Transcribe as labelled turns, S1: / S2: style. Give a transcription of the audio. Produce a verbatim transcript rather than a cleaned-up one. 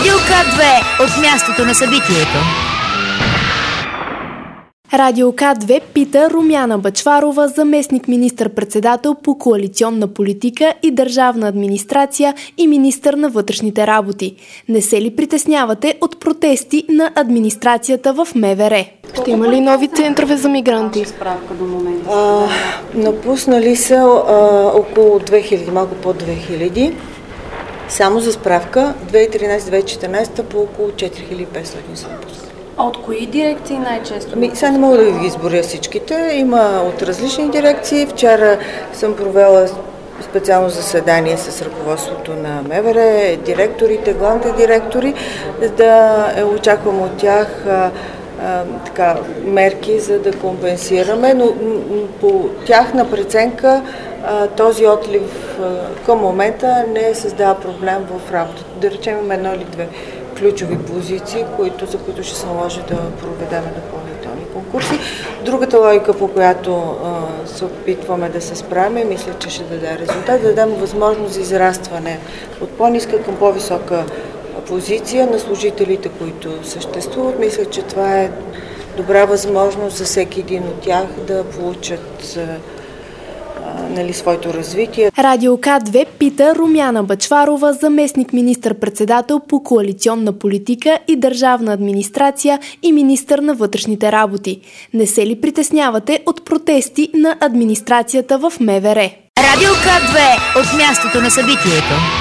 S1: Радио К две от мястото на събитието.
S2: Радио К две пита Румяна Бъчварова, заместник министър-председател по коалиционна политика и държавна администрация и министър на вътрешните работи. Не се ли притеснявате от протести на администрацията в МВР? Ще има ли нови центрове за мигранти?
S3: Справка до момента.
S4: А, напуснали са а, около две хиляди, малко под две хиляди. Само за справка, две хиляди и тринадесета - две хиляди и четиринадесета по около четири хиляди и петстотин са напускали.
S3: А от кои дирекции най-често?
S4: Ми, сега не мога да ги изборя всичките. Има от различни дирекции. Вчера съм провела специално заседание с ръководството на МВР, директорите, главните директори, да очаквам от тях а, а, така, мерки, за да компенсираме, но по тяхна преценка а, този отлив а, към момента не създава проблем в работата. Да речем има едно или две ключови позиции, които, за които ще се наложи да проведем допълнителни конкурси. Другата логика, по която а, се опитваме да се справим, мисля, че ще даде резултат, да дадем възможност за израстване от по-ниска към по-висока позиция на служителите, които съществуват. Мисля, че това е добра възможност за всеки един от тях да получат нали, своето развитие.
S2: Радио К две пита Румяна Бъчварова, заместник министър-председател по коалиционна политика и държавна администрация и министър на вътрешните работи. Не се ли притеснявате от протести на администрацията в МВР?
S1: Радио К две от мястото на събитието.